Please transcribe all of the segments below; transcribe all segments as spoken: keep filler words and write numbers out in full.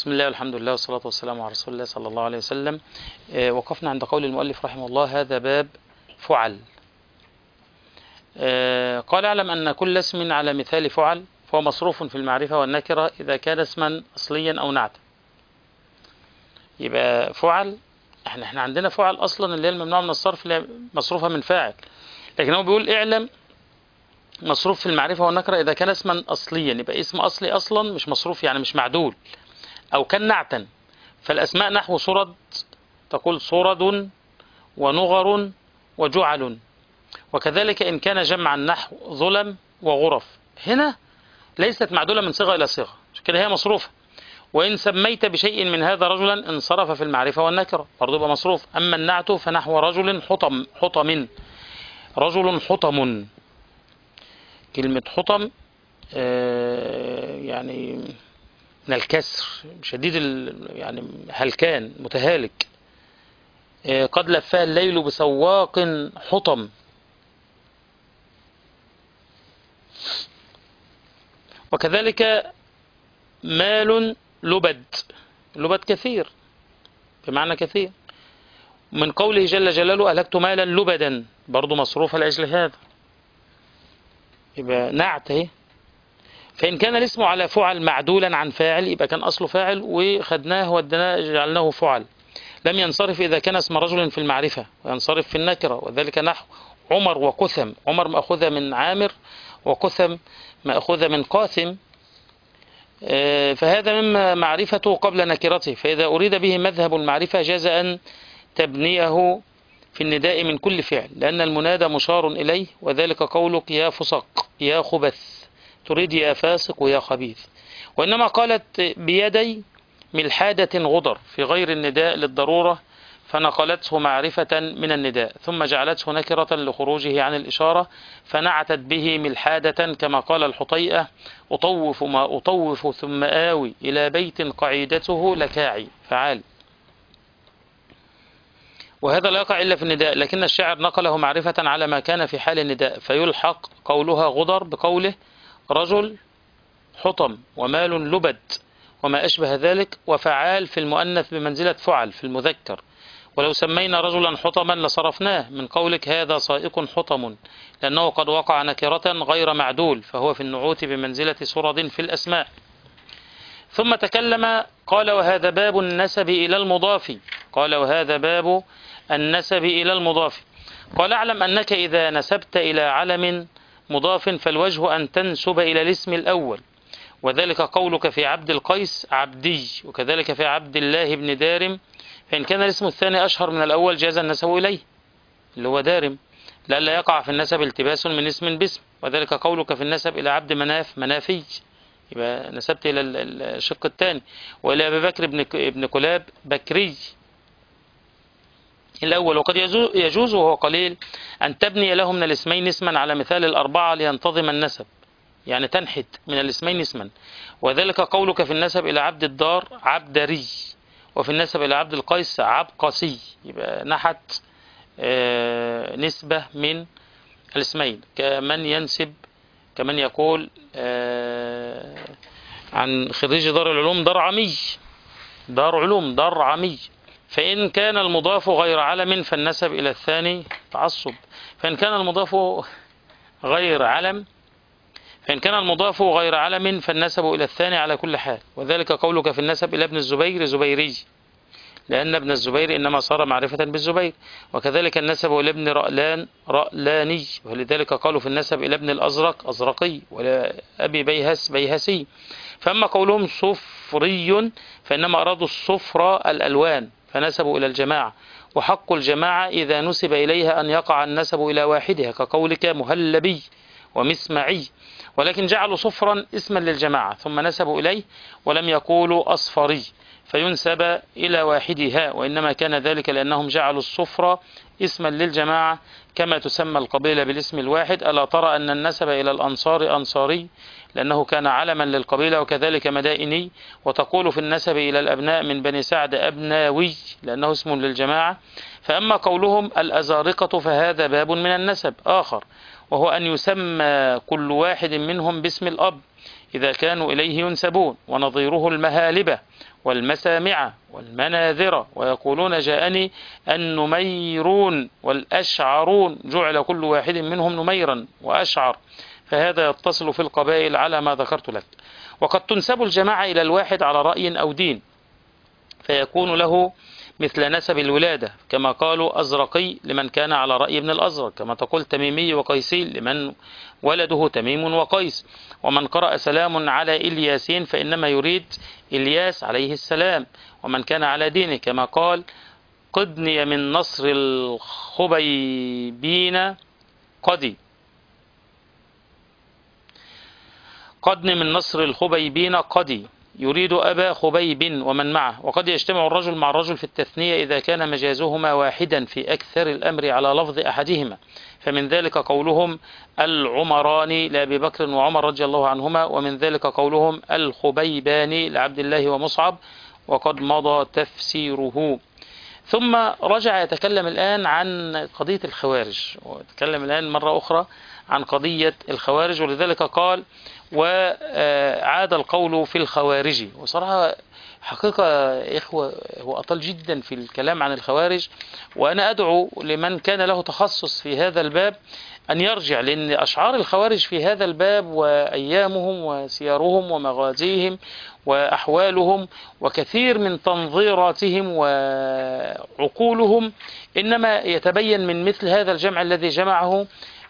بسم الله والحمد لله والصلاة والسلام على رسول الله صلى الله عليه وسلم. آه وقفنا عند قول المؤلف رحمه الله: هذا باب فعل. آه قال: اعلم أن كل اسم على مثال فعل فهو مصروف في المعرفة والنكرة إذا كان اسما أصليا أو نعتا. يبقى فعل، احنا احنا عندنا فعل أصلا اللي هي الممنوع من الصرف اللي هي مصروفة من فاعل، لكن هو بيقول اعلم مصروف في المعرفة والنكرة إذا كان اسما أصليا، يبقى اسم أصلي أصلا مش مصروف، يعني مش معدول، أو كان نعتا. فالأسماء نحو صرد، تقول صرد ونغر وجعل، وكذلك إن كان جمعا نحو ظلم وغرف. هنا ليست معدولة من صيغة إلى صيغة، كده هي مصروفة. وإن سميت بشيء من هذا رجلا انصرف في المعرفة والنكرة، برضو يبقى مصروف. أما النعت فنحو رجل حطم، حطم، رجل حطم. كلمة حطم آه يعني من الكسر، شديد يعني هلكان متهالك. آه قد لفاه الليل بسواق حطم. وكذلك مال لبد، لبد كثير بمعنى كثير، من قوله جل جلاله: أهلكت مالا لبدا، برضو مصروفة لأجل هذا، يبقى نعت اهي. فإن كان الاسم على فعل معدولا عن فاعل، يبقى كان أصله فاعل وخدناه ودناه جعلناه فعل، لم ينصرف إذا كان اسم رجل في المعرفة، وينصرف في النكرة. وذلك نحو عمر وقثم، عمر مأخوذة من عامر، وقثم مأخوذة من قاثم. فهذا مما معرفته قبل نكرته، فإذا أريد به مذهب المعرفة جاز أن تبنيه في النداء من كل فعل، لأن المنادى مشار إليه، وذلك قولك يا فسق يا خبث، تريد يا فاسق ويا خبيث. وإنما قالت بيدي ملحادة غدر في غير النداء للضرورة، فنقلته معرفة من النداء، ثم جعلته نكرة لخروجه عن الإشارة، فنعتت به ملحادة، كما قال الحطيئة: أطوف ما أطوف ثم آوي إلى بيت قعيدته لكاعي، فعال. وهذا لا يقع إلا في النداء، لكن الشاعر نقله معرفة على ما كان في حال النداء، فيلحق قولها غدر بقوله رجل حطم ومال لبد وما أشبه ذلك. وفعال في المؤنث بمنزلة فعل في المذكر. ولو سمينا رجلا حطما لصرفناه من قولك هذا صائق حطم، لأنه قد وقع نكرة غير معدول، فهو في النعوت بمنزلة صرد في الأسماء. ثم تكلم قال: وهذا باب النسب إلى المضاف. قال: وهذا باب النسب إلى المضاف. قال: اعلم أنك إذا نسبت إلى علم مضاف فالوجه أن تنسب إلى الاسم الأول، وذلك قولك في عبد القيس عبدي، وكذلك في عبد الله بن دارم. فإن كان الاسم الثاني أشهر من الأول جاز النسب إليه، اللي هو دارم، لئلا يقع في النسب التباس من اسم باسم. وذلك قولك في النسب إلى عبد مناف منافي، يبقى نسبت إلى الشق الثاني. وإلى أبي بكر بن ابن كلاب بكري الأول. وقد يجوز وهو قليل أن تبني له من الاسمين اسما على مثال الأربعة لينتظم النسب، يعني تنحت من الاسمين اسما. وذلك قولك في النسب إلى عبد الدار عبدري، وفي النسب إلى عبد القيس عبقسي، يبقى نحت آه نسبة من الاسمين. كمن ينسب، كمن يقول آه عن خريج دار العلوم دار عمي، دار علوم دار عمي. فإن كان المضاف غير علم فالنسب إلى الثاني تعصب. فإن كان المضاف غير علم فإن كان المضاف غير علم فالنسب إلى الثاني على كل حال. وذلك قولك في النسب إلى ابن الزبير زبيري، لأن ابن الزبير إنما صار معرفة بالزبير. وكذلك النسب إلى ابن رألان رألاني، ولذلك قالوا في النسب إلى ابن الأزرق أزرقي، ولا أبي بيهس بيهسي. فأما قولهم صفري فإنما أرادوا الصفر الألوان، فنسبوا إلى الجماعة. وحق الجماعة إذا نسب إليها أن يقع النسب إلى واحدها، كقولك مهلبي ومسمعي. ولكن جعلوا صفرا اسما للجماعة ثم نسبوا إليه، ولم يقولوا أصفري فينسب إلى واحدها، وإنما كان ذلك لأنهم جعلوا الصفر اسما للجماعة، كما تسمى القبيلة بالاسم الواحد. ألا ترى أن النسب إلى الأنصار أنصاري لأنه كان علما للقبيلة، وكذلك مدائني. وتقول في النسب إلى الأبناء من بني سعد أبناوي لأنه اسم للجماعة. فأما قولهم الأزارقة فهذا باب من النسب آخر، وهو أن يسمى كل واحد منهم باسم الأب إذا كانوا إليه ينسبون، ونظيره المهالبة والمسامع والمناذر، ويقولون جاءني النميرون والأشعرون، جعل كل واحد منهم نميرا وأشعر، فهذا يتصل في القبائل على ما ذكرت لك. وقد تنسب الجماعة إلى الواحد على رأي أو دين، فيكون له مثل نسب الولادة، كما قالوا أزرقي لمن كان على رأي ابن الأزرق، كما تقول تميمي وقيسي لمن ولده تميم وقيس. ومن قرأ سلام على إلياسين فإنما يريد إلياس عليه السلام، ومن كان على دينه، كما قال قدني من نصر الخبيبين قدي قدني من نصر الخبيبين قدي، يريد أبا خبيب ومن معه. وقد يجتمع الرجل مع الرجل في التثنية إذا كان مجازهما واحدا في أكثر الأمر على لفظ أحدهما، فمن ذلك قولهم العمران لأبي بكر وعمر رضي الله عنهما، ومن ذلك قولهم الخبيبان لعبد الله ومصعب، وقد مضى تفسيره. ثم رجع يتكلم الآن عن قضية الخوارج، ويتكلم الآن مرة أخرى عن قضية الخوارج، ولذلك قال وعاد القول في الخوارج. وصراحة حقيقة إخوة هو أطل جدا في الكلام عن الخوارج، وأنا أدعو لمن كان له تخصص في هذا الباب أن يرجع، لأن أشعار الخوارج في هذا الباب وأيامهم وسيارهم ومغازيهم وأحوالهم وكثير من تنظيراتهم وعقولهم إنما يتبين من مثل هذا الجمع الذي جمعه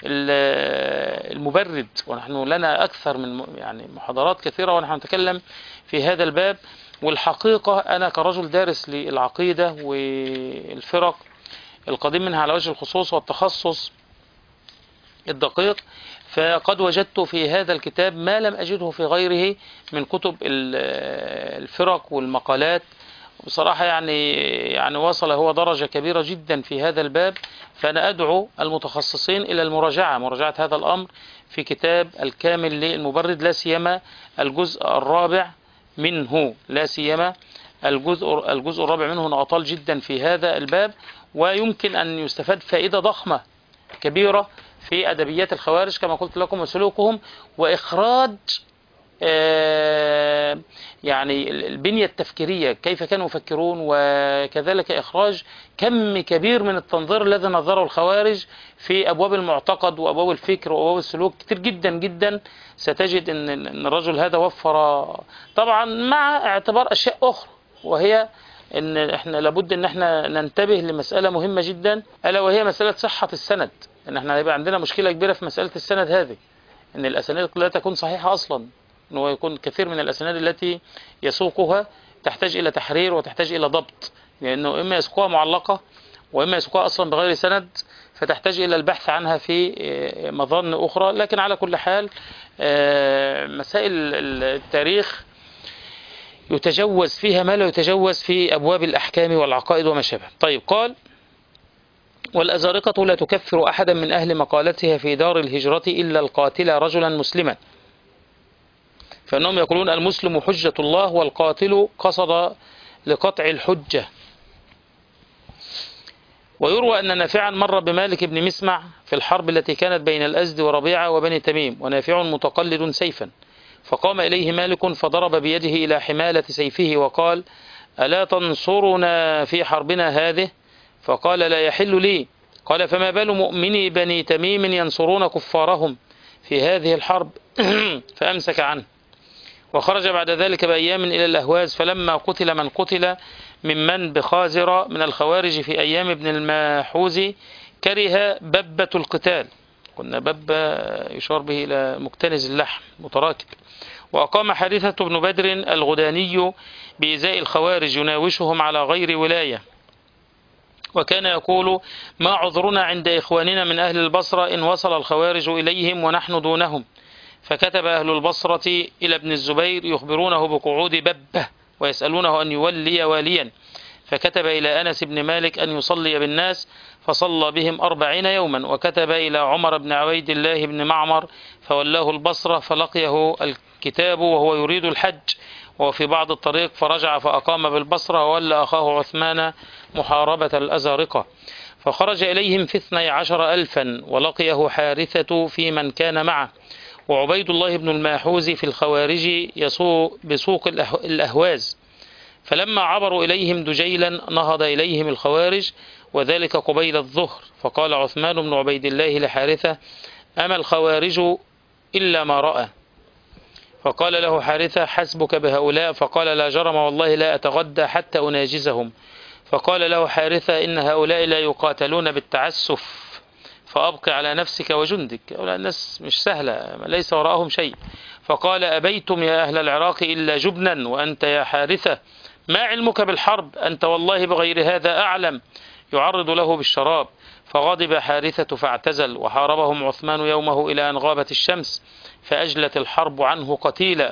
المبرد. ونحن لنا أكثر من يعني محاضرات كثيرة ونحن نتكلم في هذا الباب. والحقيقة أنا كرجل دارس للعقيدة والفرق القديم منها على وجه الخصوص والتخصص الدقيق، فقد وجدت في هذا الكتاب ما لم أجده في غيره من كتب الفرق والمقالات. بصراحة يعني يعني وصل هو درجة كبيرة جدا في هذا الباب. فأنا أدعو المتخصصين إلى المراجعة مراجعة هذا الأمر في كتاب الكامل للمبرد، لا سيما الجزء الرابع منه، لا سيما الجزء الجزء الرابع منه أطال جدا في هذا الباب، ويمكن أن يستفاد فائدة ضخمة كبيرة في أدبيات الخوارج كما قلت لكم وسلوكهم، وإخراج آه يعني البنية التفكيرية كيف كانوا يفكرون، وكذلك إخراج كم كبير من التنظير الذي نظره الخوارج في أبواب المعتقد وأبواب الفكر وأبواب السلوك كتير جدا جدا. ستجد أن الرجل هذا وفر طبعا مع اعتبار أشياء أخرى، وهي ان احنا لابد ان احنا ننتبه لمسألة مهمة جدا، ألا وهي مسألة صحة السند. ان احنا هيبقى عندنا مشكلة كبيرة في مسألة السند هذه، ان الأسانيد لا تكون صحيحة أصلا، انه يكون كثير من الأسانيد التي يسوقها تحتاج إلى تحرير وتحتاج إلى ضبط، لأنه إما يسوقها معلقة وإما يسوقها أصلا بغير سند، فتحتاج إلى البحث عنها في مظان أخرى. لكن على كل حال مسائل التاريخ يتجوز فيها ما لا يتجوز في أبواب الأحكام والعقائد وما شابه. طيب، قال والأزارقة لا تكفر أحدا من أهل مقالتها في دار الهجرة إلا القاتل رجلا مسلما، فإنهم يقولون المسلم حجة الله والقاتل قصد لقطع الحجة. ويروى أن نافعا مر بمالك بن مسمع في الحرب التي كانت بين الأزد وربيعة وبني تميم، ونافع متقلد سيفا، فقام إليه مالك فضرب بيده إلى حمالة سيفه وقال ألا تنصرنا في حربنا هذه؟ فقال لا يحل لي. قال فما بال مؤمني بني تميم ينصرون كفارهم في هذه الحرب؟ فأمسك عنه. وخرج بعد ذلك بأيام إلى الأهواز، فلما قتل من قتل ممن بخازرة من الخوارج في أيام ابن الماحوزي كره ببة القتال، كنا ببة يشار به إلى مكتنز اللحم متراكب. وأقام حارثة بن بدر الغداني بإزاء الخوارج يناوشهم على غير ولاية، وكان يقول ما عذرنا عند إخواننا من أهل البصرة إن وصل الخوارج إليهم ونحن دونهم. فكتب أهل البصرة إلى ابن الزبير يخبرونه بقعود ببة ويسألونه أن يولي واليا، فكتب إلى أنس بن مالك أن يصلي بالناس فصلى بهم أربعين يوما. وكتب إلى عمر بن عبيد الله بن معمر فولاه البصرة فلقيه الكتاب وهو يريد الحج وفي بعض الطريق، فرجع فأقام بالبصرة وولى أخاه عثمان محاربة الأزارقة، فخرج إليهم في اثني عشر ألفا ولقيه حارثة في من كان معه، وعبيد الله بن الماحوز في الخوارج يسوق بسوق الأهواز. فلما عبروا إليهم دجيلا نهض إليهم الخوارج، وذلك قبيل الظهر، فقال عثمان بن عبيد الله لحارثة: أما الخوارج إلا ما رأى. فقال له حارثة: حسبك بهؤلاء. فقال: لا جرم والله لا أتغدى حتى أناجزهم. فقال له حارثة: إن هؤلاء لا يقاتلون بالتعسف، فأبق على نفسك وجندك. هؤلاء الناس مش سهلة، ليس وراءهم شيء. فقال: أبيتم يا أهل العراق إلا جبنا، وأنت يا حارثة ما علمك بالحرب، أنت والله بغير هذا أعلم. يعرض له بالشراب. فغضب حارثة فاعتزل، وحاربهم عثمان يومه إلى أن غابت الشمس، فأجلت الحرب عنه قتيلا،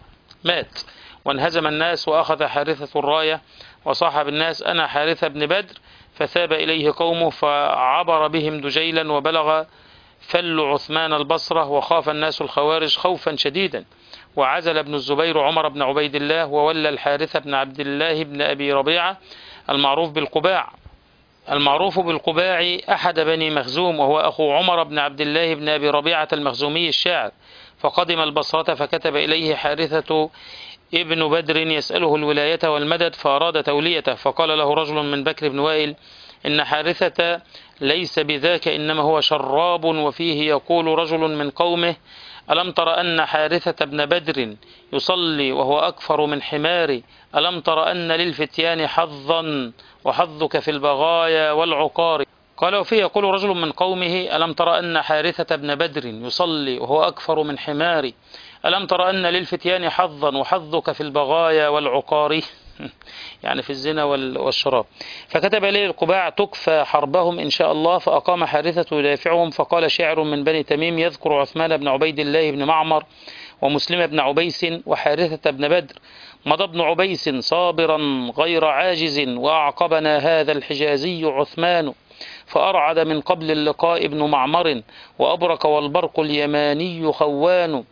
مات. وانهزم الناس، وأخذ حارثة الراية وصاحب الناس: أنا حارثة بن بدر. فثاب إليه قومه، فعبر بهم دجيلا، وبلغ فل عثمان البصرة، وخاف الناس الخوارج خوفا شديدا. وعزل ابن الزبير عمر بن عبيد الله، وولى الحارثة بن عبد الله بن أبي ربيعة المعروف بالقباع المعروف بالقباع أحد بني مخزوم، وهو أخو عمر بن عبد الله بن أبي ربيعة المخزومي الشاعر. فقدم البصرة، فكتب إليه حارثة ابن بدر يسأله الولاية والمدد، فأراد توليته. فقال له رجل من بكر بن وائل: إن حارثة ليس بذاك، إنما هو شراب. وفيه يقول رجل من قومه: ألم تر أن حارثة بن بدر يصلي وهو أكفر من حماري؟ ألم تر أن للفتيان حظا وحظك في البغايا والعقار؟ قال: وفيه يقول رجل من قومه: ألم تر أن حارثة بن بدر يصلي وهو أكفر من حماري؟ ألم تر أن للفتيان حظا وحظك في البغايا والعقار؟ يعني في الزنا والشراب. فكتب إليه القباع: تكفى حربهم إن شاء الله. فأقام حارثة يدافعهم. فقال شاعر من بني تميم يذكر عثمان بن عبيد الله بن معمر ومسلم بن عبيس وحارثة بن بدر: مضى ابن عبيس صابرا غير عاجز، وأعقبنا هذا الحجازي عثمان. فأرعد من قبل اللقاء ابن معمر، وأبرك والبرق اليماني خوان.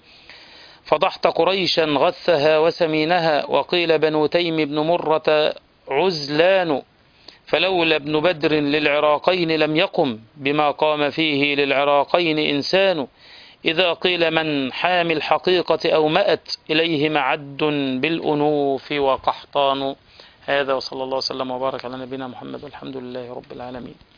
فضحت قريشا غثها وسمينها، وقيل بنو تيم بن مرة عزلان. فلولا ابن بدر للعراقين لم يقم، بما قام فيه للعراقين إنسان. إذا قيل من حامي الحقيقة أو مأت، إليه معد بالأنوف وقحطان. هذا، وصلى الله وسلم وبارك على نبينا محمد، والحمد لله رب العالمين.